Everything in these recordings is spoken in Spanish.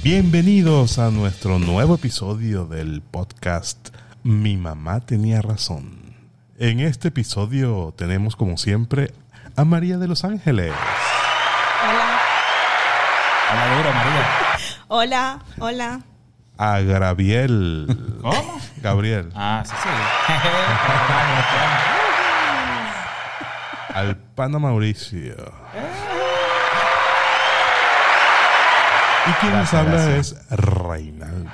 Bienvenidos a nuestro nuevo episodio del podcast Mi Mamá Tenía Razón. En este episodio tenemos, como siempre, a María de Los Ángeles. Hola. Hola, duro, María. Hola, hola. A Gabriel. ¿Cómo? Gabriel. Ah, sí. Al pana Mauricio. Y quien nos habla es Reinaldo.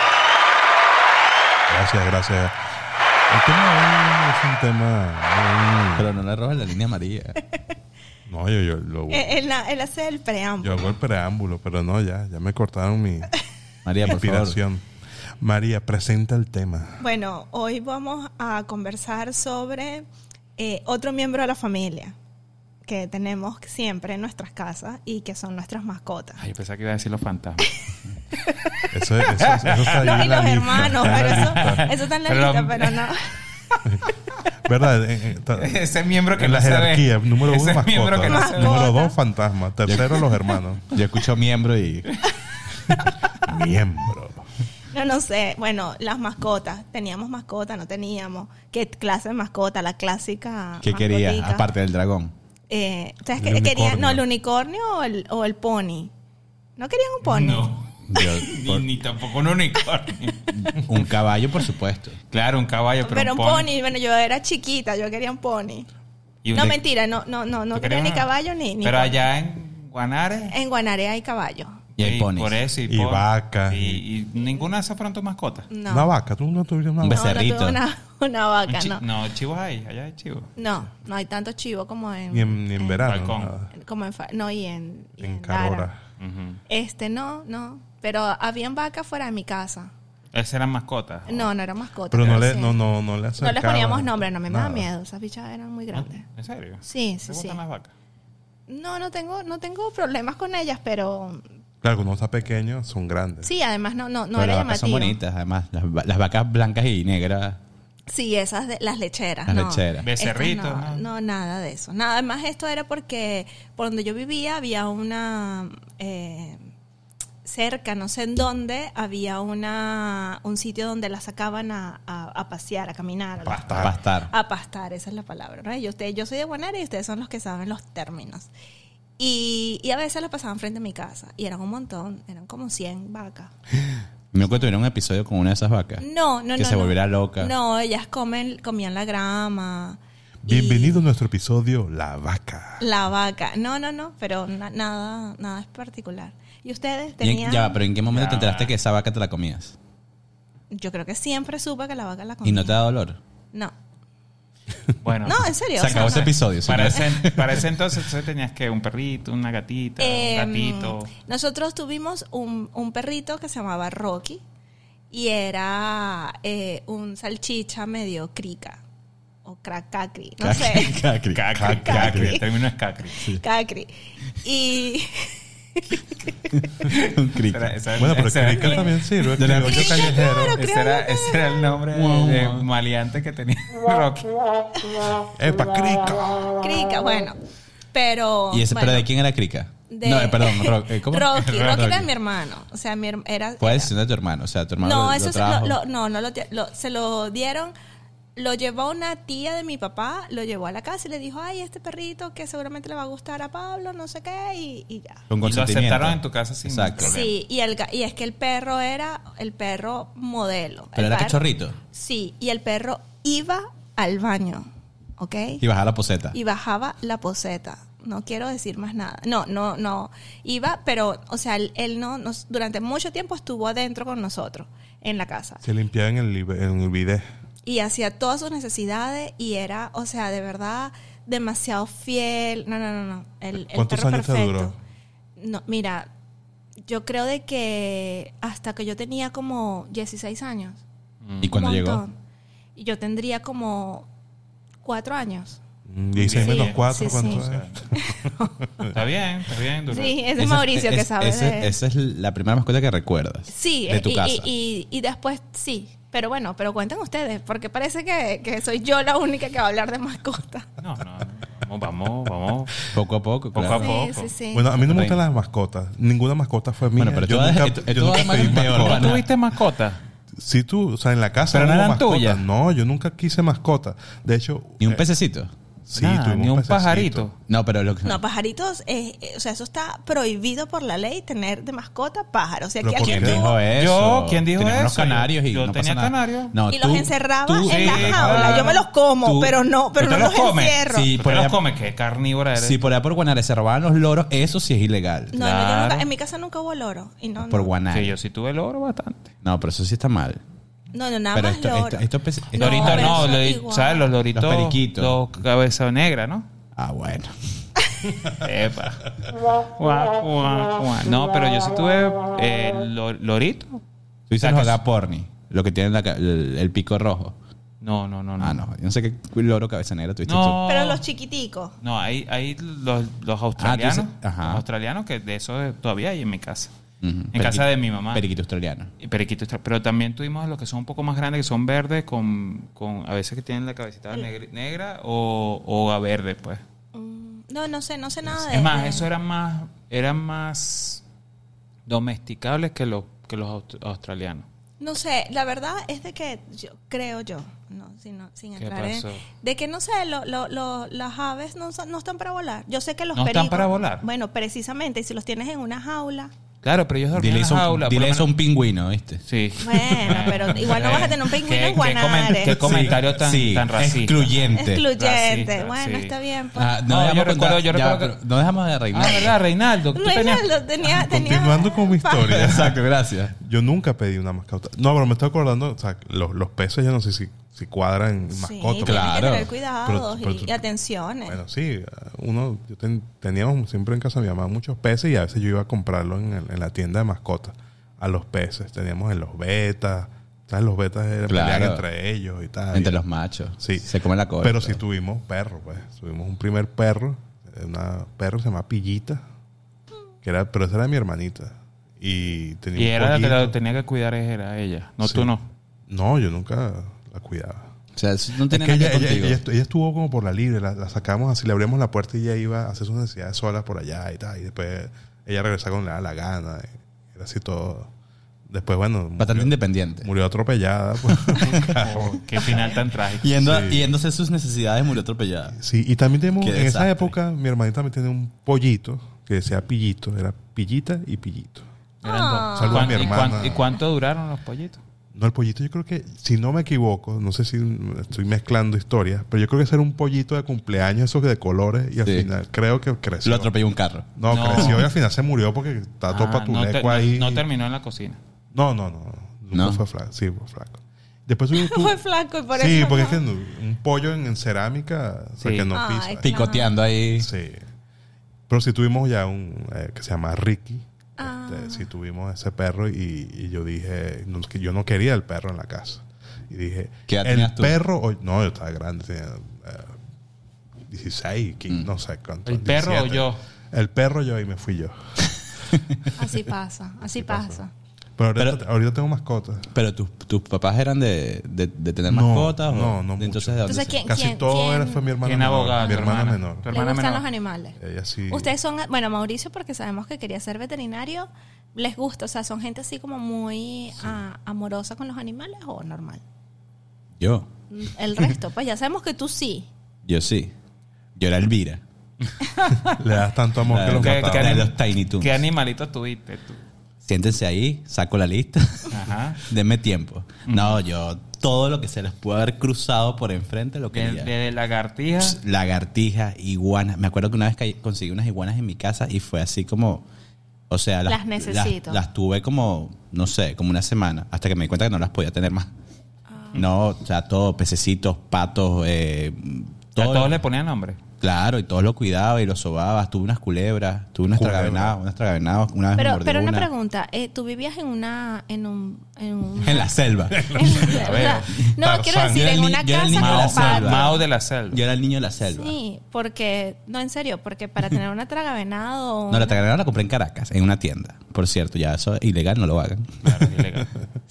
Gracias. El tema de hoy es un tema muy... Pero no le robas la línea a María. No, yo lo... Él hace el preámbulo. Yo hago el preámbulo, pero no, ya me cortaron mi María, por favor. inspiración. María, presenta el tema. Bueno, hoy vamos a conversar sobre otro miembro de la familia que tenemos siempre en nuestras casas y que son nuestras mascotas. Ay, pensaba que iba a decir los fantasmas. Eso está ahí No, y en la los lista. hermanos, pero eso está en la Pero lista, pero no. ¿Verdad? Ese miembro que En no la se ve. jerarquía, número uno, Ese miembro que no mascota. se ve. Número dos, fantasma. Tercero, los hermanos. Yo escucho miembro y... Miembro. No sé. Bueno, las mascotas. ¿Teníamos mascota? ¿No teníamos? ¿Qué clase de mascota? La clásica ¿Qué quería? mascotica. Aparte del dragón. ¿Sabes El qué quería? unicornio. No, el unicornio o el pony. ¿No querían un pony? No. Ni tampoco un unicornio. Un caballo, por supuesto. Claro, un caballo, pero un pony. Bueno, yo era chiquita, yo quería un pony. Y un No, de- mentira, no ¿Tú quería querías ni una? caballo ni Pero pony. allá en Guanare. En Guanare hay caballo. Y hay ponis. Por eso. Y vacas. Y ninguna de esas fueron tus mascotas. No. Una vaca. ¿Tú no tuviste una Un vaca? becerrito. No tuve una vaca, no. No, chivos hay. Allá hay chivos. No hay tanto chivo como en... Ni en verano. balcón. Nada. Como no, y en Lara. Carora. Ujú. No. Pero habían vacas fuera de mi casa. Esas eran mascotas. No era mascota. Pero no le sí. acercaba. No les poníamos nombre, no me da Nada. miedo. Esas bichas eran muy grandes. ¿En serio? Sí. ¿Te gustan las vacas? No tengo problemas con ellas, pero... Claro, cuando está pequeño son grandes. Sí, además no Pero era las vacas son llamativo. bonitas, además. Las vacas blancas y negras. Sí, esas de las lecheras. Las no. lecheras. Becerritos, Estas ¿no? no, nada de eso. Nada más esto era porque por donde yo vivía había una... cerca, no sé en dónde, había un sitio donde las sacaban a pasear, a caminar. Pastar. A pastar, esa es la palabra, ¿no? Yo soy de Guanare y ustedes son los que saben los términos. Y a veces las pasaban frente a mi casa. Y eran un montón, eran como 100 vacas. Me acuerdo que tuvieron un episodio con una de esas vacas. No. Que se volviera loca. No, ellas comían la grama. Bienvenido a nuestro episodio La Vaca. La vaca. No, pero nada es particular. ¿Y ustedes Y tenían...? pero ¿en qué momento Ya te enteraste va. que esa vaca te la comías? Yo creo que siempre supe que la vaca la comía. ¿Y no te da dolor? No. Bueno. No, en serio. Se acabó ese episodio. Para señor. para ese entonces tenías que un perrito, una gatita, un gatito. Nosotros tuvimos un perrito que se llamaba Rocky y era un salchicha medio crica o cacri, no sé, Cacri. Cacri. El término es cacri. cacri. Y Un crica. Bueno, pero crica también sirve. De la- Criollo callejero. Ese era el nombre de maleante que tenía Rocky. ¡Epa, crica! crica, bueno, pero ¿Y ese, bueno, pero de quién era crica? de- No, perdón. ¿Cómo? Rocky era Rocky. de mi hermano, o sea, era Puedes decir de tu hermano. O sea, tu hermano no, lo eso trajo. se lo dieron. Lo llevó una tía de mi papá, lo llevó a la casa y le dijo, ay, este perrito que seguramente le va a gustar a Pablo, no sé qué, y ya. Con Y lo consentimiento. aceptaron en tu casa sin Exacto. problema. Sí, y es que el perro era el perro modelo. Pero El era perro- cachorrito. Sí, y el perro iba al baño, ¿ok? Y bajaba la poseta. Y bajaba la poseta. No quiero decir más nada. No. Iba, pero, o sea, él durante mucho tiempo estuvo adentro con nosotros, en la casa. Se limpiaba en el bidet. Y hacía todas sus necesidades y era, o sea, de verdad, demasiado fiel. No. El ¿Cuántos perro años te perfecto. duró? No, mira, yo creo de que hasta que yo tenía como 16 años. ¿Y cuándo Un llegó? montón. Y yo tendría como 4 años. 16 menos Sí, 4, sí, ¿cuánto sí. es? Está bien. Duro. Sí, ese es Mauricio que sabe de... Esa es la primera mascota que recuerdas. Sí, de tu casa. y después sí. Pero cuenten ustedes, porque parece que soy yo la única que va a hablar de mascotas. No. Vamos. Poco a poco, Poco claro. a poco. Sí, sí, sí. Bueno, a mí no me gustan las mascotas. Ninguna mascota fue mía. Bueno, pero yo tú nunca, esto yo nunca además pedí es peor, mascota. ¿No tuviste mascota? Sí, tú, o sea, en la casa Pero no hubo eran mascotas. tuyas. No, yo nunca quise mascota. De hecho, Ni un pececito. sí, Nada, tuvimos ni un pececito. pajarito. No, pero lo que... No, pajaritos, o sea, eso está prohibido por la ley, tener de mascota pájaros. O sea, ¿Pero que por alguien qué? ¿Quién tuvo dijo eso? Yo, ¿quién dijo Teníamos eso? canarios y Yo no tenía pasa nada. canarios. No, y los encerraba en sí, la jaula. claro. Yo me los como, Tú- pero no ¿Tú te los los comes? encierro. Sí, ¿Tú por te los allá- comes? ¿Qué carnívora eres? Si por allá por Guanare se robaban los loros, eso sí es ilegal. No, Claro. yo nunca, en mi casa nunca hubo loro. Y no, Por no. Guanare. Sí, yo sí tuve loro bastante. No, pero eso sí está mal. No, nada Pero más loro. esto No, Loritos pero no, eso es igual. ¿sabes? Los loritos. Los periquitos. Los cabeza negra, ¿no? Ah, bueno. Epa. No, pero yo sí tuve lorito. Tú dices O sea, los que- agaporni, lo que tienen el pico rojo. No. Ah, no. Yo no sé qué loro cabeza negra tuviste No. Pero los chiquiticos. No, hay los australianos. dices- ajá. Los australianos que de eso todavía hay en mi casa. tú. Ujú. En casa de mi mamá. Periquito australiano. Y periquitos. Pero también tuvimos los que son un poco más grandes, que son verdes, con a veces que tienen la cabecita negra o a verde, pues. No sé nada de Es más, de- eso eran más domesticables que los australianos. No sé, la verdad es de que creo yo, sin ¿Qué entrar en... pasó? De que no sé, las aves no están para volar. Yo sé que los ¿No están pericos... para volar? Bueno, precisamente, si los tienes en una jaula... Claro, pero ellos dormían Dile en eso, la jaula. dile por lo eso a un menos- pingüino, ¿viste? Sí. Bueno, pero igual no vas a tener un pingüino en Guanare. ¿Qué comentario tan racista? Excluyente. Excluyente. Racista, Bueno, sí. está bien. Pues. Ah, No, dejamos yo recuerdo- contar- yo ya, recuerdo que- pero no dejamos de reinar. Ah, ¿verdad, Reinaldo? Tú tenías- Reinaldo tenía... Continuando con mi historia. Exacto, gracias. Yo nunca pedí una mascota. No, pero me estoy acordando, o sea, los peces yo no sé si cuadran en Sí, mascota. tienes Claro. que tener cuidados Pero y atenciones. Bueno, sí, teníamos siempre en casa de mi mamá muchos peces y a veces yo iba a comprarlos en la tienda de mascotas a los peces. Teníamos en los betas, ¿sabes? Los betas Claro. peleaban entre ellos y tal. Entre los machos. Sí. Se come la cola. Pero sí tuvimos perros, pues. Tuvimos un primer perro, una perro que se llama Pillita, pero esa era mi hermanita. Y tenía Y un era la que pollito. la tenía que cuidar era ella. No, Sí. tú no. No, yo nunca la cuidaba. O sea, eso no Es tiene que nada que ella, ver contigo. ella estuvo como por la libre, la sacamos así, le abrimos la puerta y ella iba a hacer sus necesidades solas por allá y tal. Y después ella regresaba cuando le daba la gana. Y era así todo. Después, bueno, Bastante independiente. murió atropellada. Pues, un carro. Oh, qué final tan trágico. Yéndose a sus necesidades, murió atropellada. Sí, y también tenemos, Qué en esa desastre. época, mi hermanita también tenía un pollito que decía Pillito, era Pillita y Pillito. Eran Ah. dos. Saludos a mi ¿Y hermana. ¿Y cuánto duraron los pollitos? No, el pollito yo creo que, si no me equivoco, no sé si estoy mezclando historias, pero yo creo que ese era un pollito de cumpleaños, esos de colores, y al Sí. final creo que creció. Lo atropelló un carro. No, No. creció y al final se murió porque estaba todo no, patuleco ahí. no terminó en la cocina. No. Nunca ¿No? fue flaco. Sí, fue flaco. Después tú... Fue flaco y por sí, eso porque no. es que un pollo en cerámica, o sea, Sí. que no Ay, pisa. claro. Picoteando ahí. Sí. Pero sí tuvimos ya un que se llama Ricky. Ah. Sí tuvimos ese perro y yo dije que yo no quería el perro en la casa. Y dije, ¿Qué edad el tenías tú? perro... no, yo estaba grande, tenía 16, 15, no sé cuánto. ¿El perro o 17. yo? El perro yo y me fui yo. Así pasa, así pasa. Pero ahorita tengo mascotas. Pero tus papás eran de tener No, mascotas. no, ¿o? no Entonces, mucho. ¿de dónde Entonces, se- ¿quién- Casi todo fue mi hermana ¿Quién menor. abogado? Mi Tu hermana menor. Tu ¿Le hermana gustan menor. los animales? Ella sí. Ustedes son, bueno, Mauricio, porque sabemos que quería ser veterinario, ¿les gusta? O sea, ¿son gente así como muy amorosa con los animales o normal? Yo. El resto, pues ya sabemos que tú sí. Yo sí. Yo era Elvira. Le das tanto amor que los ¿Qué- mataba. qué de anim- los Tiny Toons. ¿Qué animalito tuviste tú? Siéntense ahí, saco la lista. Ajá. Denme tiempo. No, yo todo lo que se les pudo haber cruzado por enfrente lo De, quería. de lagartija. Lagartijas, iguanas. Me acuerdo que una vez conseguí unas iguanas en mi casa y fue así como... O sea, Las necesito. Las tuve como, no sé, como una semana. Hasta que me di cuenta que no las podía tener más. No, o sea, todo, pececitos, patos, ¿A todo. todos le ponían nombre? Claro, y todos lo cuidaba y lo sobaba. Tuve unas culebras, tuve unas Culebra. tragavenados. Una vez me mordió Pero una una. pregunta, ¿tú vivías en un En la selva. No, Tarzán. quiero decir, Yo era en el una ni- yo era el casa niño de la con selva. patio. Mao de la selva. Yo era el niño de la selva. Sí, porque, no, en serio, porque para tener una tragavenado... No, la tragavenada la compré en Caracas, en una tienda. Por cierto, ya eso es ilegal, no lo hagan. Claro, es ilegal.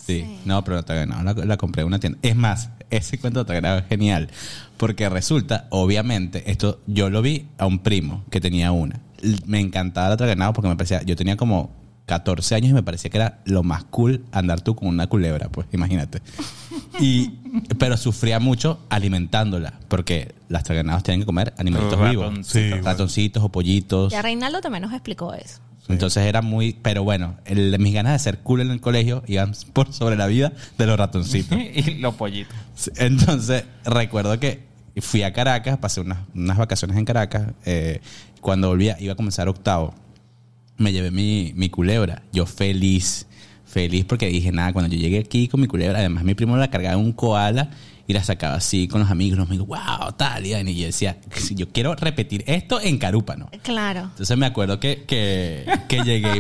Sí. Sí. No, pero la Taganado la compré en una tienda. Es más, ese cuento de Taganado es genial. Porque resulta, obviamente, esto yo lo vi a un primo que tenía una. Me encantaba la Taganado porque me parecía... Yo tenía como 14 años y me parecía que era lo más cool andar tú con una culebra, pues imagínate. Pero sufría mucho alimentándola. Porque las Taganados tienen que comer animalitos vivos. Ratoncitos. Ratoncitos o pollitos. Ya Reinaldo también nos explicó eso. Entonces era muy... Pero bueno, mis ganas de ser cool en el colegio iban por sobre la vida de los ratoncitos. Y los pollitos. Entonces recuerdo que fui a Caracas, pasé unas vacaciones en Caracas. Cuando volvía, iba a comenzar octavo. Me llevé mi culebra. Yo feliz porque dije, nada, cuando yo llegué aquí con mi culebra, además mi primo la cargaba en un koala y la sacaba así con los amigos, wow, tal, y yo decía, yo quiero repetir esto en Carúpano. Claro. Entonces me acuerdo que llegué y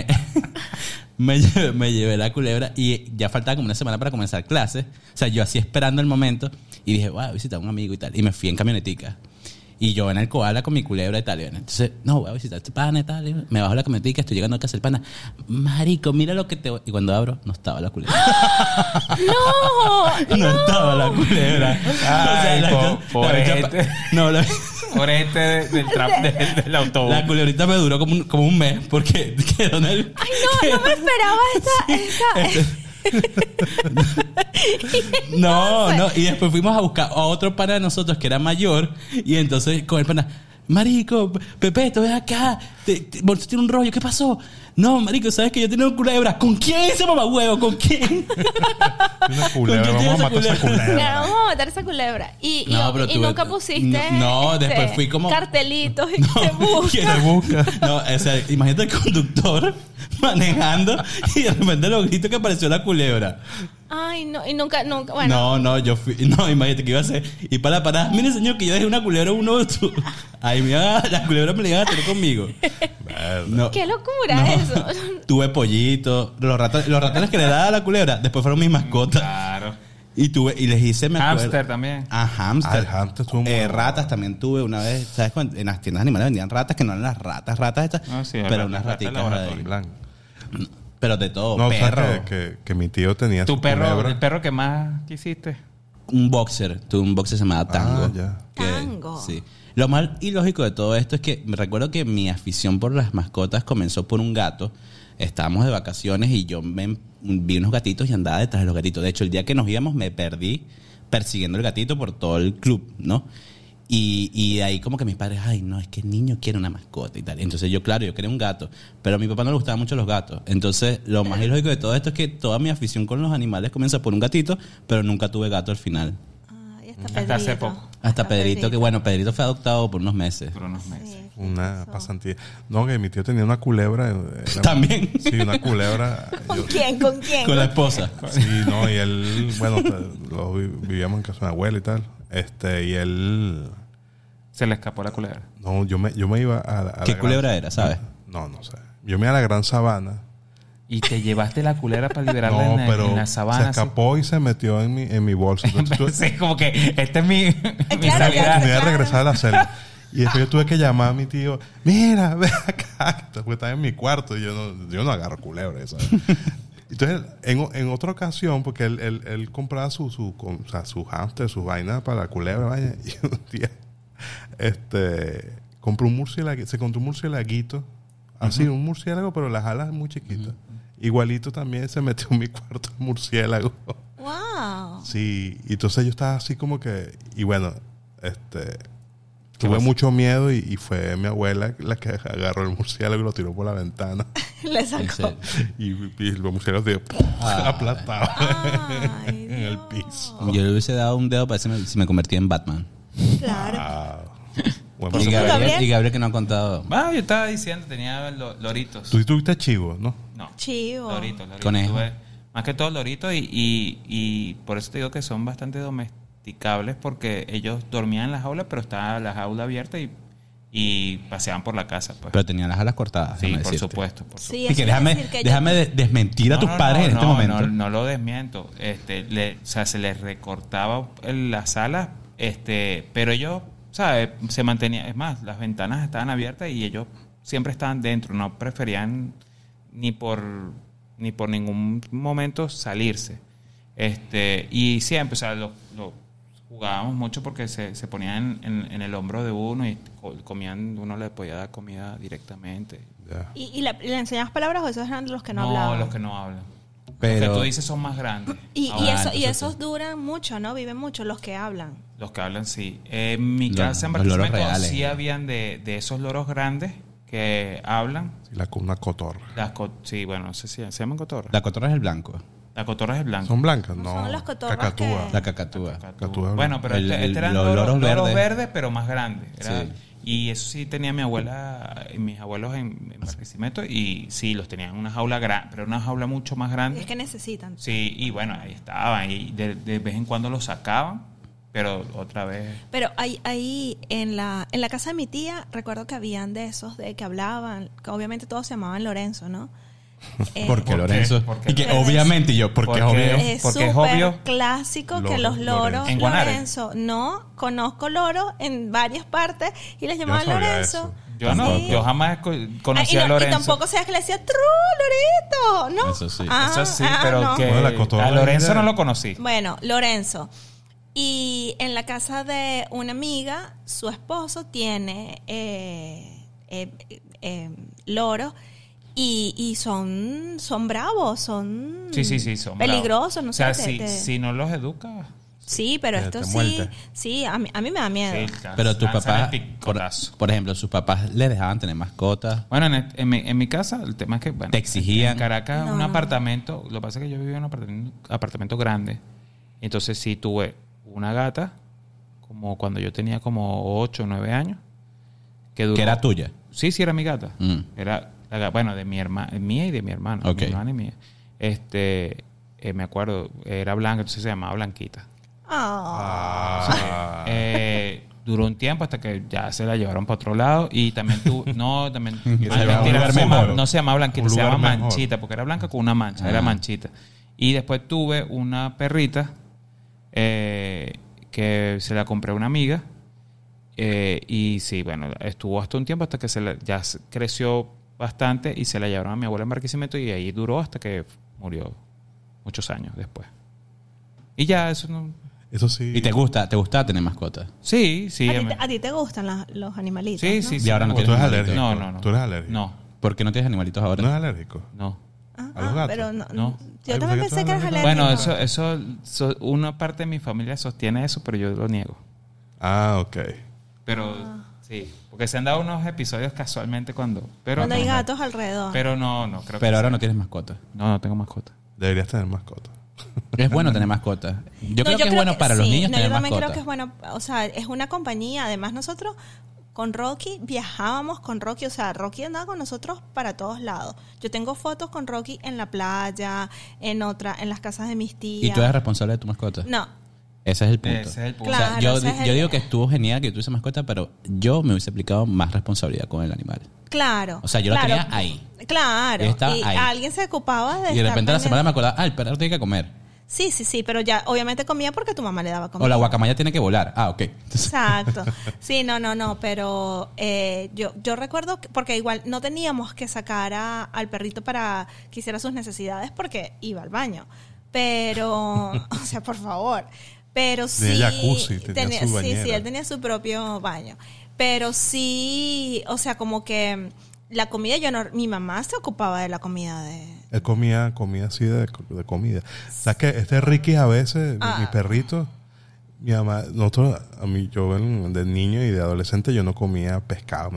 me llevé la culebra y ya faltaba como una semana para comenzar clases. O sea, yo así esperando el momento y dije, wow, visitar a un amigo y tal. Y me fui en camionetica. Y yo en el koala con mi culebra y tal. Entonces, no, voy a visitar a este pana y tal. Y me bajo la camionetica, estoy llegando a casa del pana. Marico, mira lo que te voy... Y cuando abro, no estaba la culebra. No estaba la culebra. Ay, por del autobús. La culebrita me duró como un mes porque quedó en el... Ay, no me esperaba No, y después fuimos a buscar a otro pana de nosotros que era mayor y entonces con el pana, marico, Pepeto, ves acá, vos tienes un rollo, ¿qué pasó? No, marico, ¿sabes que yo tengo una culebra? ¿Con quién ese mamahuevo? ¿Con quién? Una culebra, ¿Con quién vamos a matar tienes esa culebra. Claro, vamos a matar esa culebra. Y nunca pusiste No, después fui como... cartelitos y se busca. Se busca. No, o sea, imagínate el conductor manejando y de repente lo grito que apareció la culebra. Ay, no, y nunca, bueno. No, yo fui... No, imagínate que iba a hacer... Y para parar, mire señor, que yo dejé una culebra uno de tus... Ay, mira, las culebras me la iban a tener conmigo. No, Qué locura eso. Tuve pollito. Los ratones que le daba a la culebra, después fueron mis mascotas. Claro. Y les hice, me acuerdo... Hámster también. Hámster. El hámster estuvo muy bueno. Ratas también tuve una vez. ¿Sabes? En las tiendas animales vendían ratas que no eran las ratas estas. No, sí, pero ratas, unas ratas ratitas laboratorio. ahí. Blanco. Pero de todo. No, perro. o sea, que mi tío tenía ¿Tu su perro, culebra. el perro que más quisiste? Un boxer. Tuve un boxer llamado Tango. Ah, ya. Tango. Sí. Lo más ilógico de todo esto es que me recuerdo que mi afición por las mascotas comenzó por un gato. Estábamos de vacaciones y yo vi unos gatitos y andaba detrás de los gatitos. De hecho, el día que nos íbamos me perdí persiguiendo el gatito por todo el club, ¿no? Y de ahí como que mis padres, ay, no, es que el niño quiere una mascota y tal. Entonces yo quería un gato. Pero a mi papá no le gustaban mucho los gatos. Entonces lo más ilógico de todo esto es que toda mi afición con los animales comienza por un gatito, pero nunca tuve gato al final. Ay, Hasta hace poco. Hasta Pedrito, que bueno, Pedrito fue adoptado por unos meses. Por unos meses. Sí, Una eso. pasantía. No, que mi tío tenía una culebra. También. Sí, una culebra. ¿Con quién? ¿Con quién? Con la esposa. Sí, no, y él, bueno, vivíamos en casa de mi abuela y tal. Y él... Se le escapó la culebra. No, yo me iba a ¿Qué la culebra gran- era, sabes? No sé. Yo me iba a la gran sabana. Y te llevaste la culebra para liberarla No, en pero la sabana. se escapó y se metió en mi bolso. Entonces Sí, como que esta es mi Claro, salida. me iba a claro. regresar a la celda. Y después yo tuve que llamar a mi tío. Mira, ven acá. Porque estaba en mi cuarto y yo no agarro culebra, ¿sabes? Entonces, en otra ocasión, porque él compraba su hámster, sus vainas para la culebra, vaya, y un día compró un murciélago, se encontró un murciélaguito, así, un murciélago, pero las alas muy chiquitas. Igualito también se metió en mi cuarto el murciélago. Wow. Sí, y entonces yo estaba así como que, y bueno, tuve pasó? mucho miedo y fue mi abuela la que agarró el murciélago y lo tiró por la ventana. Le En sacó. serio. Y los murciélagos de aplastados Ay, en el Dios. piso. Yo le hubiese dado un dedo para ver si me convertía en Batman. Claro. Ah, bueno, Por Y pero- supuesto. Gabriel que no ha contado. Ah, yo estaba diciendo, tenía loritos. tú tuviste chivo, ¿no? No. Chivo. Loritos. Conejo. Más que todo loritos y por eso te digo que son bastante domesticables porque ellos dormían en la jaula, pero estaba la jaula abierta y paseaban por la casa. Pues. Pero tenía las alas cortadas. Sí, déjame por decirte. supuesto. Sí, Y que eso iba a déjame decir que yo- desmentir a tus padres en este momento. No lo desmiento. O sea, se les recortaba las alas, pero ellos, ¿sabes? Se mantenían. Es más, las ventanas estaban abiertas y ellos siempre estaban dentro. No preferían ni por ni por ningún momento salirse. Y siempre, o sea, lo jugábamos mucho porque se ponían en el hombro de uno y comían, uno le podía dar comida directamente. Ya. ¿Y le enseñabas palabras o esos eran los que no hablaban? No, los que no hablan. Pero- Los que tú dices son más grandes. Y entonces esos sí. duran mucho, ¿no? Viven mucho los que hablan. Los que hablan, sí. En mi Los- casa en los loros Barquisimeto reales. sí habían de esos loros grandes que hablan. Sí, una cotorra. Sí, bueno, no sé si se llaman cotorras. La cotorra es el blanco. La cotorra es blanca. ¿Son blancas? No No. son las cotorras Cacatúa. que- La cacatúa. Cacatúa. Bueno, pero El- este eran los loros loros verdes, pero más grandes. Era- Sí. Y eso sí tenía mi abuela y mis abuelos en Barquisimeto, y sí, los tenían en una jaula grande, pero una jaula mucho más grande. Es que necesitan. Sí, y bueno, ahí estaban, y de vez en cuando los sacaban, pero otra vez... Pero ahí en la casa de mi tía, recuerdo que habían de esos de que hablaban, que obviamente todos se llamaban Lorenzo, ¿no? ¿Por qué, ¿por Lorenzo? qué? ¿Por qué? Y que obviamente yo, porque es Porque- obvio. Es porque es súper obvio. clásico que Loros, los loros Lorenzo. ¿En Guanare? Lorenzo. No, conozco loros en varias partes y les llamaban sabía Lorenzo. eso. Yo no, Sí. yo jamás conocí y a Lorenzo. Y tampoco sabías que le decía True Loreto, ¿no? Eso sí. Eso sí, pero no. que Bueno, la cotorra a Lorenzo era- no lo conocí. Bueno, Lorenzo. Y en la casa de una amiga, su esposo tiene loros y son bravos, son Sí, son peligrosos, bravos. no O sea, sé. si no los educas... Sí, pero Te esto sí, muerde. sí, a mí me da miedo. sí, Pero tu lanzan papá, el picotazo. por ejemplo, sus papás le dejaban tener mascotas. Bueno, en mi casa, el tema es que... Bueno, ¿Te exigían? En Caracas, No, un no. apartamento... Lo que pasa es que yo vivía en un apartamento grande. Entonces sí tuve una gata, como cuando yo tenía como 8 o 9 años. Que duró... Que era tuya. Sí, era mi gata. Mm. Era, bueno, de mi hermana, mía y de mi hermana. Ok. Mi hermana y mía. Me acuerdo, era blanca, entonces se llamaba Blanquita. Ah. Duró un tiempo hasta que ya se la llevaron para otro lado y también también Que se Ay, llama un mentira, lugar no, mejor. no se llamaba Blanquita, Un se lugar llamaba mejor. Manchita, porque era blanca con una mancha, era Manchita. Y después tuve una perrita que se la compré a una amiga, y sí, bueno, estuvo hasta un tiempo hasta que creció bastante y se la llevaron a mi abuela en Barquisimeto, y ahí duró hasta que murió muchos años después. Y ya eso no... Eso sí. ¿Y te gustaba tener mascotas? Sí, sí. ¿A ti te gustan los animalitos? Sí, ¿no? sí, Y sí. ahora no ¿O tú tienes eres animalitos. alérgico? No. ¿Tú eres alérgico? No, ¿Por qué no tienes animalitos ahora? ¿No eres alérgico? no. ¿A los gatos? Pero No. yo Ay, también pensé pensé que que eras tú eras alérgico. Bueno, eso una parte de mi familia sostiene eso, pero yo lo niego. Ah, ok. Pero sí, porque se han dado unos episodios casualmente cuando Cuando hay no, gatos alrededor. Pero no creo que Pero ahora sea. no tienes mascotas. No tengo mascota. Deberías tener mascota. Es bueno tener mascotas. Yo No, creo que es bueno para los sí. niños No, tener yo también mascotas. creo que es bueno, o sea, es una compañía. Además, nosotros con Rocky viajábamos con Rocky, o sea, Rocky andaba con nosotros para todos lados. Yo tengo fotos con Rocky en la playa, en las casas de mis tías. ¿Y tú eres responsable de tu mascota? No, Ese es el punto. Ese es el punto. O sea, Claro, yo ese es yo el- digo que estuvo genial que tuviese mascota, pero yo me hubiese aplicado más responsabilidad con el animal. claro. O sea, yo lo claro, tenía ahí. Claro. Yo estaba y ahí. alguien se ocupaba de Y de estar repente a la semana me pendiente. acordaba, el perro tiene que comer. Sí, pero ya obviamente comía porque tu mamá le daba comida. O la guacamaya tiene que volar. Ah, ok. Entonces, Exacto. Sí, no, pero yo recuerdo, porque igual no teníamos que sacar al perrito para que hiciera sus necesidades porque iba al baño. Pero, o sea, por favor. Pero sí. Tenía jacuzzi, tenía su sí, bañera. él tenía su propio baño. Pero sí, o sea, como que la comida, mi mamá se ocupaba de la comida de... Él comía así de comida. ¿Sabes qué? Este Ricky a veces, mi perrito, mi mamá, yo de niño y de adolescente yo no comía pescado.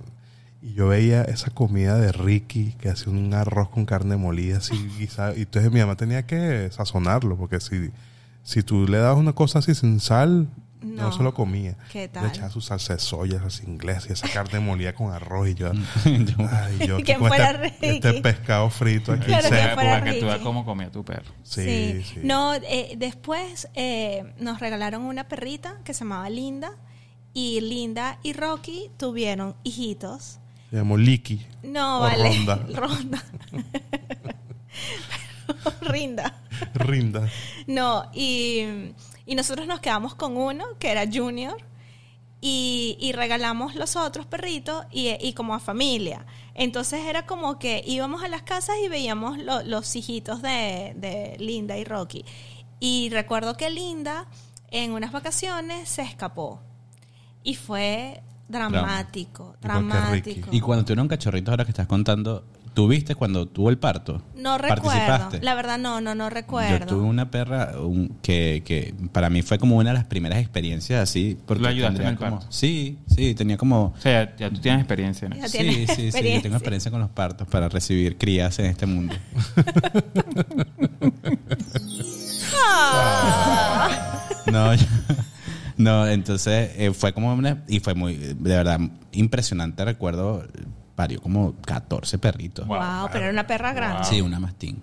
Y yo veía esa comida de Ricky que hacía un arroz con carne molida así guisada. Y entonces mi mamá tenía que sazonarlo porque si tú le dabas una cosa así sin sal, no se lo comía. ¿Qué tal? Le echaba su salsa de soya, así inglés, y esa carne molida con arroz. Y yo, yo- ay, yo aquí ¿Quién con fuera este Ricky? pescado frito aquí Claro, que seco. fuera Para que tú veas Ricky. cómo comía tu perro. Sí. No, después nos regalaron una perrita que se llamaba Linda. Y Linda y Rocky tuvieron hijitos. Se llamó Licky. No, O vale. Ronda. Ronda. Rinda. Rinda. No, y nosotros nos quedamos con uno que era Junior. y regalamos los otros perritos y como a familia. Entonces era como que íbamos a las casas y veíamos los hijitos de Linda y Rocky. Y recuerdo que Linda en unas vacaciones se escapó y fue dramático. Igual que Ricky. Y cuando tuvieron cachorritos, ahora que estás contando, ¿tú viste cuando tuvo el parto? No recuerdo. ¿Participaste? La verdad no recuerdo. Yo tuve una perra que para mí fue como una de las primeras experiencias así. Porque ¿Lo ayudaste tendría en el como, parto? Sí, tenía como... O sea, ya tú tienes experiencia, ¿no? Ya Sí, tienes yo experiencia. tengo experiencia con los partos para recibir crías en este mundo. No, entonces fue como y fue muy, de verdad, impresionante. Recuerdo, parió como 14 perritos. Wow, pero era una perra grande. Sí, una mastín.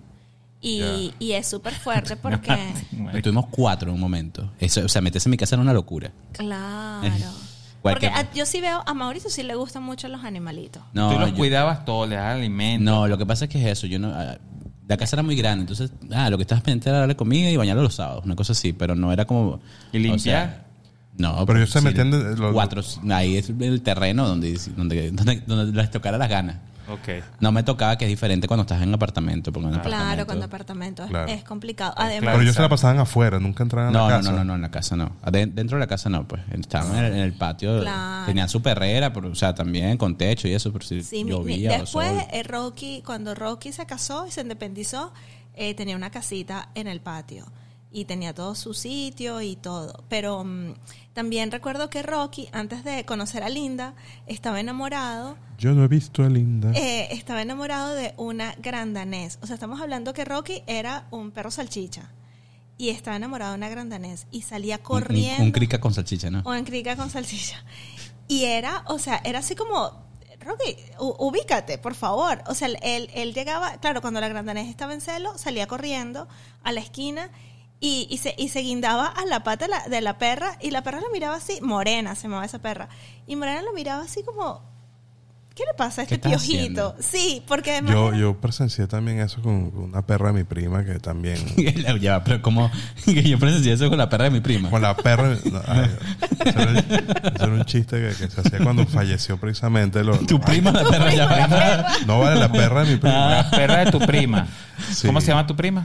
Y es súper fuerte porque... Y tuvimos 4 en un momento. Eso, o sea, meterse en mi casa era una locura. Claro. Cualquier- Porque yo sí veo, a Mauricio sí le gustan mucho los animalitos. No, Tú los yo- cuidabas todo, le dabas alimento. No, lo que pasa es que es eso. Yo no, la casa era muy grande, entonces, lo que estabas pendiente era darle comida y bañarlo los sábados, una cosa así, pero no era como... ¿Y limpiar? o sea, no, Pero pues, ellos se sí, metían ahí es el terreno donde les tocara las ganas. Ok. No me tocaba, que es diferente cuando estás en apartamento. Porque en Claro, apartamento- cuando apartamento Claro. es complicado. Además, Pero ellos se la pasaban afuera, nunca entraban a la casa. No, en la casa no. Dentro de la casa no, pues. Estaban en el patio. Claro. Tenían su perrera, pero, o sea, también con techo y eso, por si sí, llovía o después sol. cuando Rocky se casó y se independizó, tenía una casita en el patio y tenía todo su sitio y todo. Pero también recuerdo que Rocky, antes de conocer a Linda, estaba enamorado. Yo no he visto a Linda. Estaba enamorado de una gran danés. O sea, estamos hablando que Rocky era un perro salchicha y estaba enamorado de una gran danés y salía corriendo. Un crica con salchicha, ¿no? O en crica con salchicha. Y era, o sea, era así como, Rocky, ubícate, por favor. O sea, él llegaba, claro, cuando la gran danés estaba en celo, salía corriendo a la esquina y se guindaba a la pata de la perra y la perra la miraba así, Morena se llamaba esa perra, y Morena lo miraba así como, ¿qué le pasa a este ¿Qué estás piojito? haciendo? Sí, porque además Yo presencié también eso con una perra de mi prima que también... Ya, pero como que yo presencié eso con la perra de mi prima. Con la perra... no, ay, ese era un chiste que se hacía cuando falleció precisamente. Tu prima la perra ya. No vale, la perra de mi prima. La perra de tu prima. Sí. ¿Cómo se llama tu prima?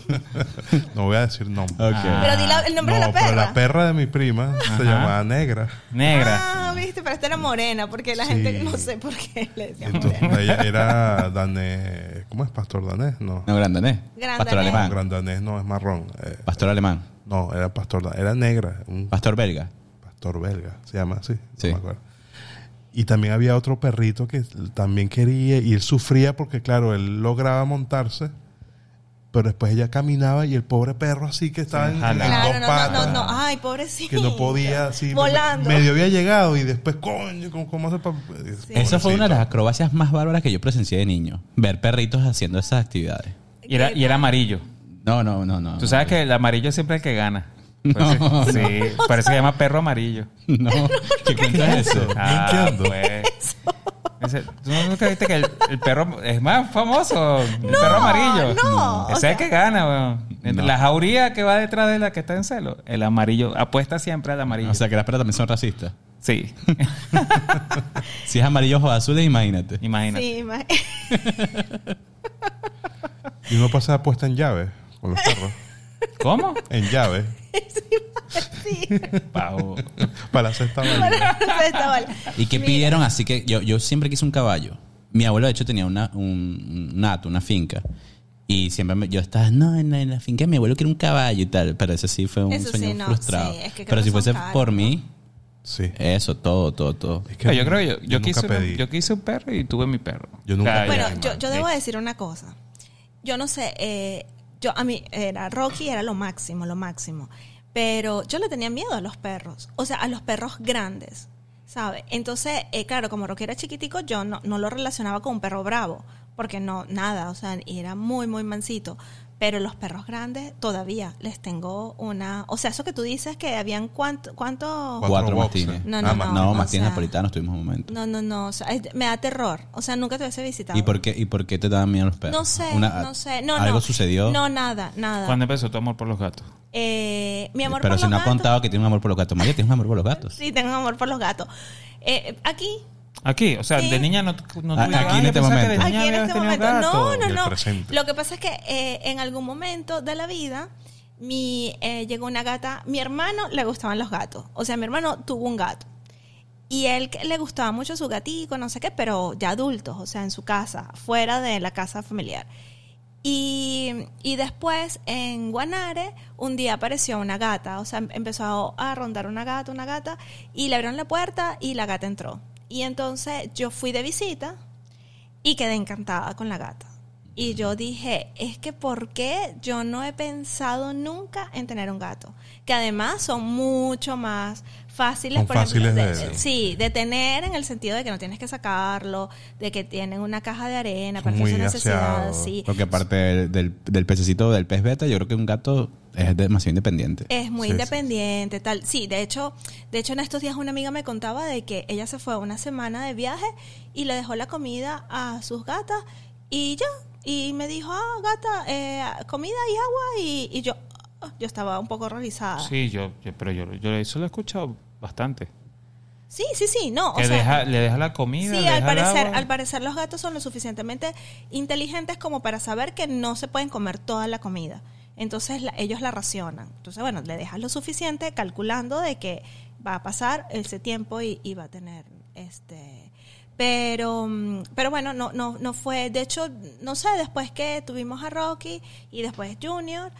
No voy a decir nombre. Ok. Pero di el nombre de la pero perra. la perra de mi prima se llamaba Negra. Negra. Ah, viste, pero esta era morena, porque la Sí. gente no sé por qué le decía Entonces, morena. ella era danés. ¿Cómo es? ¿Pastor danés? No. No, grandanés. Grandanés. Pastor No, alemán. gran danés no, es marrón. Pastor alemán. No, era pastor danés. Era negra. Un Pastor belga. pastor belga. Se llama así. Sí. No me acuerdo. Y también había otro perrito que también quería y él sufría porque, claro, él lograba montarse, pero después ella caminaba y el pobre perro así que estaba en Claro, dos Claro, patas. no. Ay, pobrecito. Que no podía, así, Volando. medio había llegado y después, coño, ¿cómo hace para...? Esa fue una de las acrobacias más bárbaras que yo presencié de niño. Ver perritos haciendo esas actividades. Y era amarillo. No. Tú sabes que el amarillo siempre es el que gana. No, Sí, por eso se llama perro amarillo. No. ¿Qué cuenta es eso? entiendo. Pues. ¿Tú nunca viste que el perro es más famoso? El perro amarillo. no, Ese o es sea- el que gana, weón. No. La jauría que va detrás de la que está en celo. El amarillo. Apuesta siempre al amarillo. O sea, que las perras también son racistas. Sí. Si es amarillos o azules, imagínate. Imagínate. Sí, Y uno pasa puesta en llave con los perros. ¿Cómo? En llave. sí. Pavo. Para la cesta básica. ¿Y qué Mira. pidieron? Así que yo siempre quise un caballo. Mi abuelo, de hecho, tenía una finca. Y siempre yo estaba, no, en la finca de mi abuelo quiere un caballo y tal. Pero ese sí fue un Eso sueño sí, no, frustrado. sí, es que creo pero que si son fuese caros, por ¿no? mí, Sí. eso, todo. Es Yo creo que yo nunca pedí. yo quise un perro y tuve mi perro. Yo nunca pedí. Bueno, animal. yo debo decir una cosa. Yo no sé, a mí era Rocky, era lo máximo. Pero yo le tenía miedo a los perros. O sea, a los perros grandes, ¿sabes? Entonces, claro, como Rocky era chiquitico, yo no lo relacionaba con un perro bravo. porque no, nada, o sea, era muy, muy mansito. Pero los perros grandes todavía les tengo una... O sea, eso que tú dices que habían cuánto... 4 boxes. mastines. No, No, o mastines sea, napolitanos tuvimos un momento. No, o sea, me da terror. O sea, nunca te hubiese visitado. ¿Y por qué te daban miedo los perros? No sé, no sé. No, ¿Algo no. sucedió? No, nada. ¿Cuándo empezó tu amor por los gatos? Mi amor Pero por si los no ha gatos. contado que tiene un amor por los gatos. María, ¿tienes un amor por los gatos? Sí, tengo un amor por los gatos. Aquí, Aquí, o sea, Sí. de niña no Aquí tuviste- en yo este pensaba que momento. de niña aquí en habías este tenido momento. gato. En el No. presente. Lo que pasa es que en algún momento de la vida llegó una gata. Mi hermano le gustaban los gatos. O sea, mi hermano tuvo un gato. Y él le gustaba mucho su gatico, no sé qué, pero ya adultos, o sea, en su casa, fuera de la casa familiar. Y después en Guanare un día apareció una gata, o sea, empezó a rondar una gata, y le abrieron la puerta y la gata entró. Y entonces yo fui de visita y quedé encantada con la gata. Y yo dije, es que ¿por qué yo no he pensado nunca en tener un gato? Que además son mucho más fáciles, Son por ejemplo, fáciles de tener, en el sentido de que no tienes que sacarlo, de que tienen una caja de arena Son para muy sus necesidades. aseados. Sí. Porque aparte del pececito del pez beta, yo creo que un gato es demasiado independiente. Es muy Sí, independiente, tal. Sí, de hecho en estos días una amiga me contaba de que ella se fue una semana de viaje y le dejó la comida a sus gatas y ya. Y me dijo, gata, comida y agua. Y yo estaba un poco horrorizada. Sí, pero yo eso lo he escuchado bastante. Sí, no. Que le deja la comida, sí, le deja el agua. al parecer los gatos son lo suficientemente inteligentes como para saber que no se pueden comer toda la comida. Entonces ellos la racionan. Entonces, bueno, le dejas lo suficiente calculando de que va a pasar ese tiempo y va a tener Pero bueno, no fue. De hecho, no sé, después que tuvimos a Rocky y después Junior,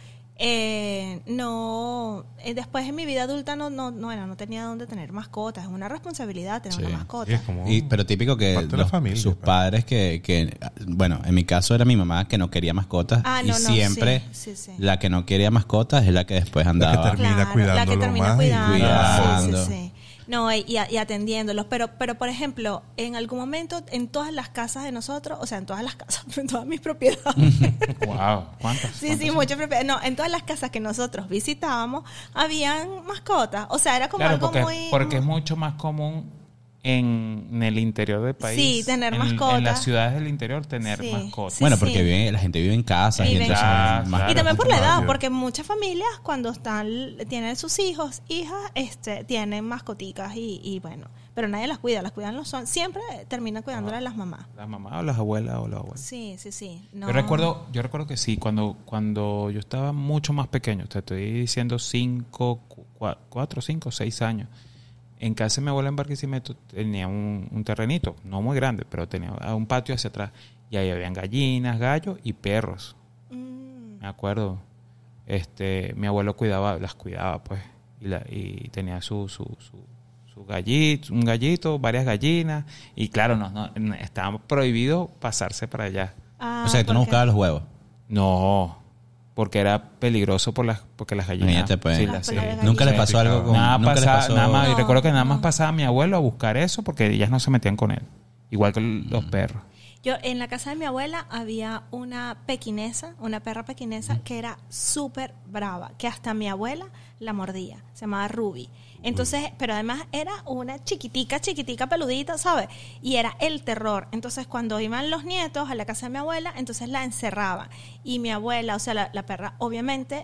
después en mi vida adulta no tenía dónde tener mascotas. Es una responsabilidad tener Sí. una mascota. Sí, es como Pero típico que parte de la familia, sus pues. padres bueno, en mi caso era mi mamá que no quería mascotas Ah, y no, siempre sí. la que no quería mascotas es la que después andaba. termina la que cuidándolo termina más y cuidando. cuidando. Sí. No, y atendiéndolos. Pero, por ejemplo, en algún momento, en todas las casas de nosotros, o sea, en todas las casas, en todas mis propiedades. Wow, ¿cuántas? Sí, muchas propiedades. No, en todas las casas que nosotros visitábamos, habían mascotas. O sea, era como Claro, algo porque es mucho más común en el interior del país. Sí, tener en mascotas. las ciudades del interior tener Sí, mascotas. sí. Bueno, porque la gente vive en casas y Vive en entonces casas, más- claro. Y también por la mucho más edad, bien. porque muchas familias cuando tienen sus hijos, hijas, tienen mascoticas y bueno, pero nadie las cuidan siempre termina cuidándolas las mamás. Las mamás o las abuelas o los abuelos. Sí. No. Yo recuerdo que sí, cuando yo estaba mucho más pequeño, te estoy diciendo 4, 5, 6 años, en casa de mi abuela en Barquisimeto tenía un terrenito, no muy grande, pero tenía un patio hacia atrás, y ahí habían gallinas, gallos y perros. Me acuerdo. Mi abuelo las cuidaba, pues, y tenía su gallito, un gallito, varias gallinas, y claro, no estaba prohibido pasarse para allá. Ah, O sea, que tú no ¿por qué? buscabas los huevos. No, porque era peligroso porque las gallinas. Imagínate, pues. Las gallinas. Nunca les Sí, pasó algo con... Nada nunca les pasaba, pasó... nada más. Y No, recuerdo que nada más no. pasaba mi abuelo a buscar eso porque ellas no se metían con él. Igual que los perros. Yo en la casa de mi abuela había una perra pequinesa que era súper brava, que hasta mi abuela la mordía. Se llamaba Ruby. Entonces, pero además era una chiquitica peludita, ¿sabes? Y era el terror. Entonces, cuando iban los nietos a la casa de mi abuela, entonces la encerraban. Y mi abuela, o sea, la perra obviamente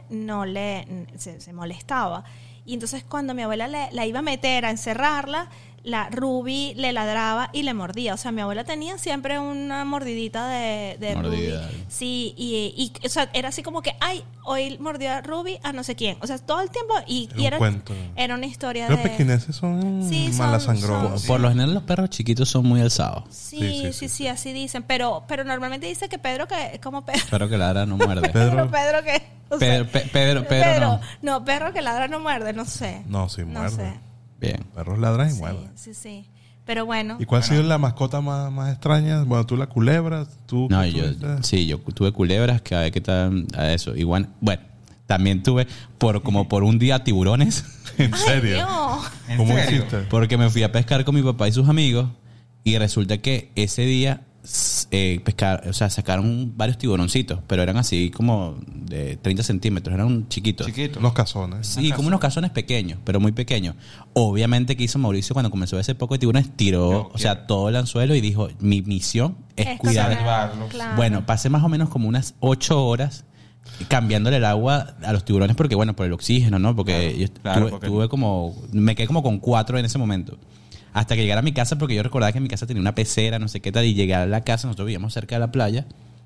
se molestaba. Y entonces cuando mi abuela la iba a meter a encerrarla, la Ruby le ladraba y le mordía. O sea, mi abuela tenía siempre una mordidita de Mordida. Ruby. Sí, y o sea, era así como que, ay, hoy mordió a Ruby a no sé quién. O sea, todo el tiempo. Y Era un cuento. era una historia Los de... pequineses son Sí, son- malasangrosos. son- Por lo general los perros chiquitos son muy alzados. Sí, así dicen. Pero normalmente dice que Pedro que es como Pedro. Perro que ladra no muerde. Pedro- Pedro que... o sea, Pedro no. No, perro que ladra no muerde, no sé. No, sí No muerde. sé. Bien. Perros ladran y muerden. Sí. Pero bueno. ¿Y cuál ha sido la mascota más extraña? Bueno, tú la culebra, tú... No, ¿qué yo tuviste? yo tuve culebras, que a ver qué tal a eso. Igual, bueno, también tuve por un día tiburones. ¿En Ay, serio? Dios. ¿Cómo serio? hiciste? Porque me fui a pescar con mi papá y sus amigos y resulta que ese día sacaron varios tiburoncitos, pero eran así como de 30 centímetros, eran chiquitos. Chiquito. Los cazones. Sí, como unos cazones pequeños, pero muy pequeños. Obviamente que hizo Mauricio cuando comenzó a ver ese poco de tiburones, tiró, todo el anzuelo y dijo, mi misión es cuidar. salvarlos. Claro. Bueno, pasé más o menos como unas 8 horas cambiándole el agua a los tiburones porque, bueno, por el oxígeno, ¿no? Porque me quedé como con 4 en ese momento. Hasta que llegara a mi casa, porque yo recordaba que en mi casa tenía una pecera, no sé qué tal, y llegué a la casa, nosotros vivíamos cerca de la playa,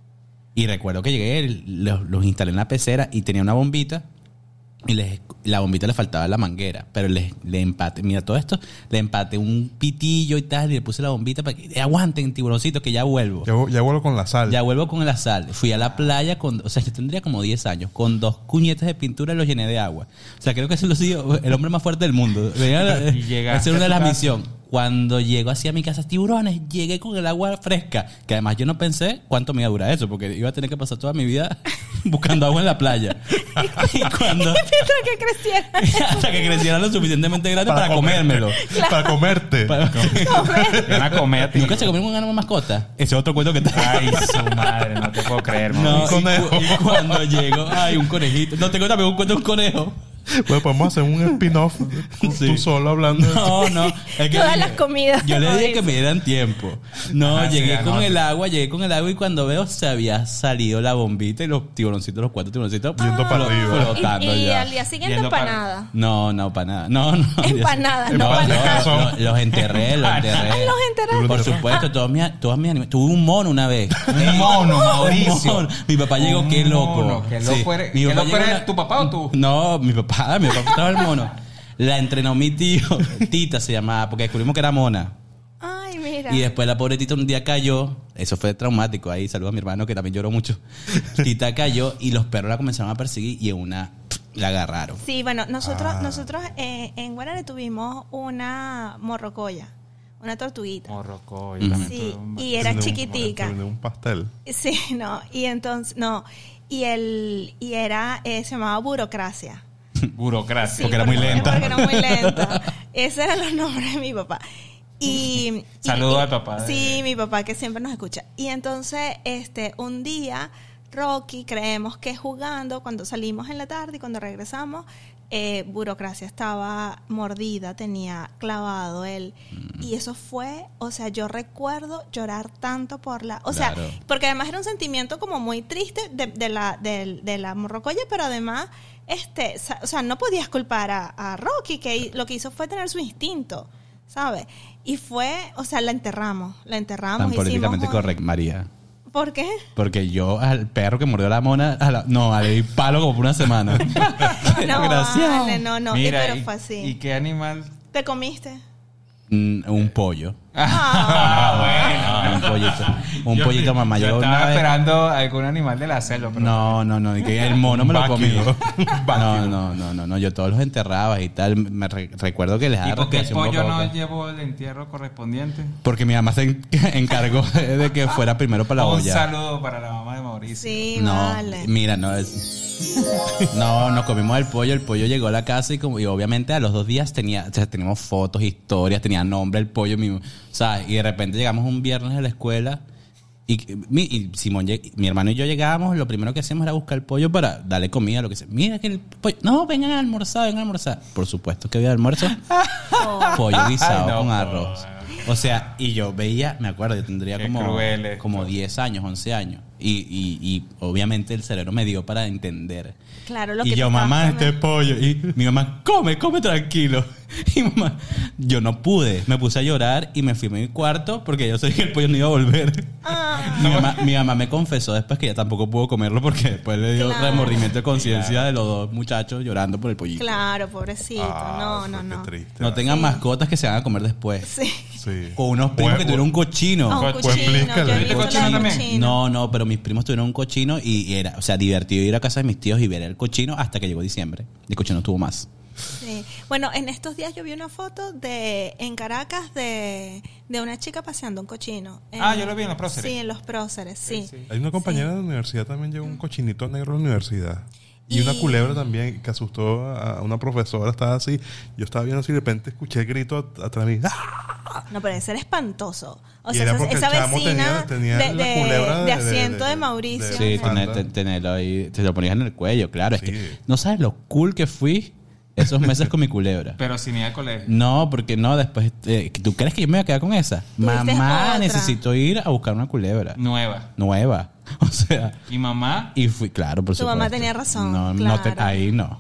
y recuerdo que llegué, los instalé en la pecera y tenía una bombita, y la bombita le faltaba la manguera, pero le empaté, mira todo esto, le empaté un pitillo y tal, y le puse la bombita para que aguanten, tiburoncitos, que ya vuelvo. Ya vuelvo con la sal. Ya vuelvo con la sal. Fui a la playa yo tendría como 10 años, con 2 cuñetas de pintura y los llené de agua. O sea, creo que ese lo sido el hombre más fuerte del mundo. Y llegaste esa es una de a las tu casa. misiones. Cuando llego hacia mi casa, tiburones, llegué con el agua fresca, que además yo no pensé cuánto me iba a durar eso, porque iba a tener que pasar toda mi vida buscando agua en la playa. Y cuando Mientras que creciera. hasta que creciera lo suficientemente grande para comérmelo. Para comerte. Van a comer. ¿Nunca se comieron un animal mascota? Ese es otro cuento que te... Ay, su madre, no te puedo creer, No, Mauricio. conejo. y cuando llego, ay, un conejito. No, tengo también un cuento de un conejo. Pues podemos hacer un spin-off. Sí. Tú solo hablando. No. Es que Todas las comidas. Yo le dije Mauricio. que me dieran tiempo. No, Ajá, llegué sí, con no. el agua y cuando veo se había salido la bombita y los tiburoncitos, los 4 tiburoncitos. Yendo para arriba. Flotando Y ya. al día siguiente Yendo para- empanada. No, para nada. No. Empanadas, no Empanadas. empanadas. Los enterré. Los enterré. Por supuesto, todos mis animales. Tuve un mono una vez. Un mono, Mauricio. Un mono. Mi papá llegó, qué loco. mono, qué loco Sí. eres. Mi ¿Qué papá loco llegó eres, tu papá o tú? No, mi papá estaba el mono. La entrenó mi tío. Tita se llamaba, porque descubrimos que era mona. Ay, mira. Y después la pobre Tita un día cayó. Eso fue traumático. Ahí saludo a mi hermano que también lloró mucho. Tita cayó y los perros la comenzaron a perseguir y en una la agarraron. Sí, bueno, nosotros en Guarare tuvimos una morrocoya, una tortuguita. Morroco, Ujú. Sí, y era chiquitica. De un pastel. Sí, no, y entonces, no, y era, se llamaba burocracia. Burocracia. Sí, Porque era muy lenta. Porque era muy lenta. Esos eran los nombres de mi papá. Saludos al papá. Sí, mi papá que siempre nos escucha. Y entonces, un día, Rocky, creemos que jugando, cuando salimos en la tarde y cuando regresamos, Burocracia estaba mordida, tenía clavado él. Y eso fue, o sea, yo recuerdo llorar tanto por o sea, Claro. porque además era un sentimiento como muy triste de la morrocoya, pero además, o sea, no podías culpar a Rocky, que lo que hizo fue tener su instinto, ¿sabes? Y fue, o sea, la enterramos, Tan políticamente hicimos correcto, María. ¿Por qué? Porque yo al perro que mordió la mona, le di palo como por una semana. No, Desgraciado. vale, no, Mira, pero fue así. ¿Y qué animal? ¿Te comiste? Un pollo. Ah, Un pollito mamá. Yo Yo una estaba vez- esperando algún animal de la selva. Pero No, y que el mono me lo comí. Váquido. No, yo todos los enterraba y tal. recuerdo que les ¿Y daba por qué el respiración pollo boca a no boca. llevó el entierro correspondiente? Porque mi mamá se encargó de que fuera primero para la Un olla. saludo para la mamá de Mauricio. sí, No, vale. mira, no, nos comimos el pollo llegó a la casa y obviamente a los 2 días teníamos fotos, historias, tenía nombre el pollo mismo, ¿sabes? Y de repente llegamos un viernes a la escuela y Simón, mi hermano y yo llegábamos, lo primero que hacíamos era buscar el pollo para darle comida, lo que sea. Mira que el pollo, no, vengan a almorzar. Por supuesto que había almuerzo. Pollo guisado Ay, no, con arroz. O sea, y yo veía, me acuerdo, yo tendría Qué cruel esto. como 10 años, 11 años. Y obviamente el cerebro me dio para entender. Claro, lo que Y yo, te estabas mamá, este comiendo. pollo. Y mi mamá, come tranquilo. Y mamá, yo no pude. Me puse a llorar y me fui a mi cuarto porque yo sabía que el pollo no iba a volver. Ah. Mi mamá me confesó después que ella tampoco pudo comerlo porque después le dio Claro. remordimiento de conciencia de los 2 muchachos llorando por el pollito. Claro, pobrecito. Ah, no. Qué triste. No tengan mascotas que se van a comer después. Sí. Sí. Con unos primos que tuvieron un cochino. Ah, un Pues cochino. explícale. Yo he ¿Tuviste visto cochino lo del también? cochino. No, pero mis primos tuvieron un cochino y era, o sea, divertido ir a casa de mis tíos y ver el cochino hasta que llegó diciembre. El cochino tuvo más. Sí. Bueno, en estos días yo vi una foto en Caracas de una chica paseando un cochino. Yo lo vi en los próceres. Sí, en los próceres, sí. Hay una compañera de la universidad también llevó un cochinito negro a la universidad. Y una culebra también que asustó a una profesora. Estaba así. Yo estaba viendo así. De repente escuché el grito atrás de mí. ¡Ah! No, pero ese era espantoso. O Y sea, era porque esa el chamo vecina tenía de, la culebra de de- asiento de, de- Mauricio. de- Sí, Bufanda. tenerlo ahí, te lo ponías en el cuello, claro. Es Sí. que no sabes lo cool que fui esos meses con mi culebra. Pero sin ir al colegio. No, porque no, después... ¿Tú crees que yo me voy a quedar con esa? Tuviste Mamá, otra. necesito ir a buscar una culebra. Nueva. Nueva. O sea... Y mamá. Y fui, claro, por Tu supuesto. mamá tenía razón, No, claro. ahí no.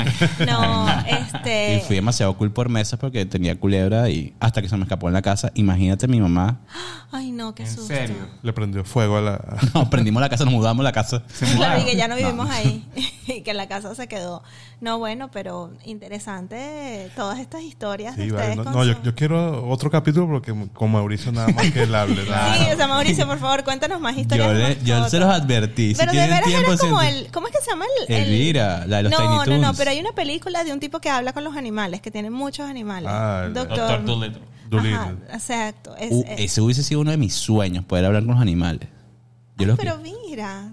No, Y fui demasiado cool por meses porque tenía culebra y hasta que se me escapó en la casa. Imagínate mi mamá. Ay, no, qué ¿En susto. serio? Le prendió fuego a la... No, prendimos la casa, nos mudamos a la casa. Se Claro, mudaron. y que ya no vivimos ahí. Y que la casa se quedó. No, bueno, pero interesante todas estas historias de Sí, vale. ustedes. No, con no, su- yo quiero otro capítulo porque con Mauricio nada más que él hable. nada. Sí, o sea, Mauricio, por favor, cuéntanos más historias. de Yo mascotas. se los advertí. Pero si de tienen veras tiempo, eres como sienten- el... ¿Cómo es que se llama el...? Elvira, la de los no, Tiny no, Toons. pero hay una película de un tipo que habla con los animales, que tiene muchos animales. Ah, el Doctor Dolittle. Dolittle. Ajá, exacto. Ese hubiese sido uno de mis sueños, poder hablar con los animales. Yo los Pero mira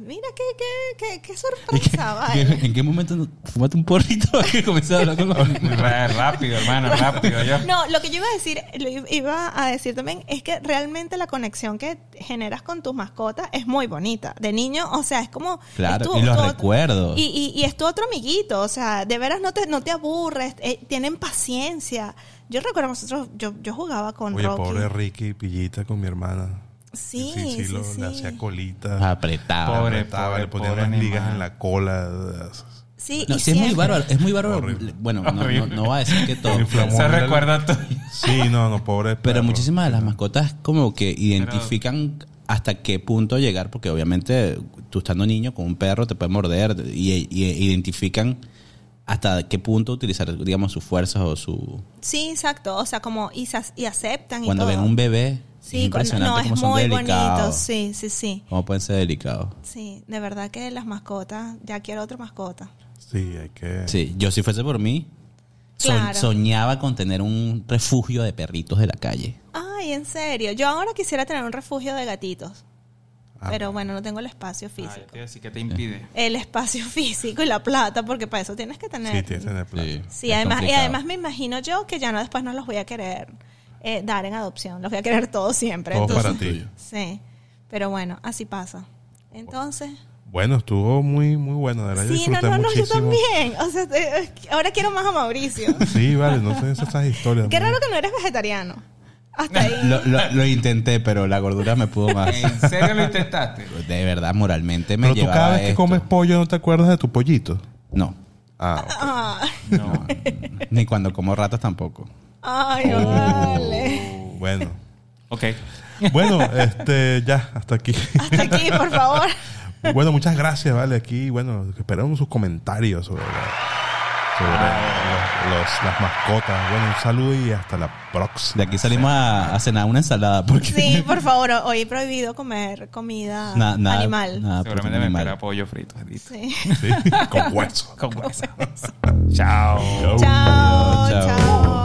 qué ¿Y sorpresa, qué- vale. ¿En qué momento fumate un porrito que comencé a hablar con los animales? Rápido, hermano, rápido. Yo. No, lo que yo iba a decir, iba a decir también, es que realmente la conexión que generas con tus mascotas es muy bonita. De niño, o sea, es como... Claro, es tu- y los tu- recuerdos. Y es tu otro amiguito, o sea, de veras no te aburres, tienen paciencia. Yo recuerdo nosotros, yo jugaba con Oye, Rocky. pobre Ricky Pillita con mi hermana. Sí, Sí, sí, le sí. hacía colita. Apretado. Pobre, Apretaba, le ponía pobre unas ligas animal. en la cola. Sí, No, y sí, es muy siempre- bárbaro. Es muy bárbaro. Horrible. Bueno, Horrible. no va a decir que todo. Inflamó. Se recuerda todo. Sí, no, pobre Pero perro. muchísimas de las mascotas como que identifican hasta qué punto llegar, porque obviamente tú estando niño con un perro te puede morder y identifican hasta qué punto utilizar, digamos, sus fuerzas o su... Sí, exacto, o sea, como y aceptan Cuando y todo. ven un bebé, Sí, es impresionante no, cómo es son muy delicados. bonito, sí, sí, sí. Cómo pueden ser delicados. Sí, de verdad que las mascotas, ya quiero otra mascota. Sí, hay que... Sí, yo si fuese por mí, Claro. soñaba con tener un refugio de perritos de la calle. Ay, en serio, yo ahora quisiera tener un refugio de gatitos. Ah, Pero bueno, no tengo el espacio Ay, físico. tío, así que te impide. El espacio físico y la plata, porque para eso tienes que tener. Sí, tienes que tener plata. Sí, es además, y complicado. además me imagino yo que ya no después no los voy a querer dar en adopción. Los voy a querer todos siempre. Todo entonces- para ti. Sí, pero bueno, así pasa. Entonces... Bueno, estuvo muy, muy bueno. De verdad, yo Sí, no, disfruté yo muchísimo. también. O sea, ahora quiero más a Mauricio. Sí, vale, no sé esas historias. Qué ¿no? raro que no eres vegetariano. Hasta ahí. Lo intenté, pero la gordura me pudo más. ¿En serio lo intentaste? De verdad, moralmente me Pero tú llevaba cada vez que esto. comes pollo no te acuerdas de tu pollito. No, Ah, ok. Ah, No. ni cuando como ratas tampoco. ay, vale. Bueno. Ok. Bueno, ya, hasta aquí. Hasta aquí, por favor. Bueno, muchas gracias, vale. Aquí, bueno, esperamos sus comentarios sobre las mascotas. Bueno, un saludo y hasta la próxima. De aquí salimos a cenar una ensalada porque Sí, por favor, hoy prohibido comer comida nada, animal. nada, Seguramente me animal. espera pollo frito. Edith. Sí. Sí, con hueso. Con hueso. Chao. Chao, Chao. chao.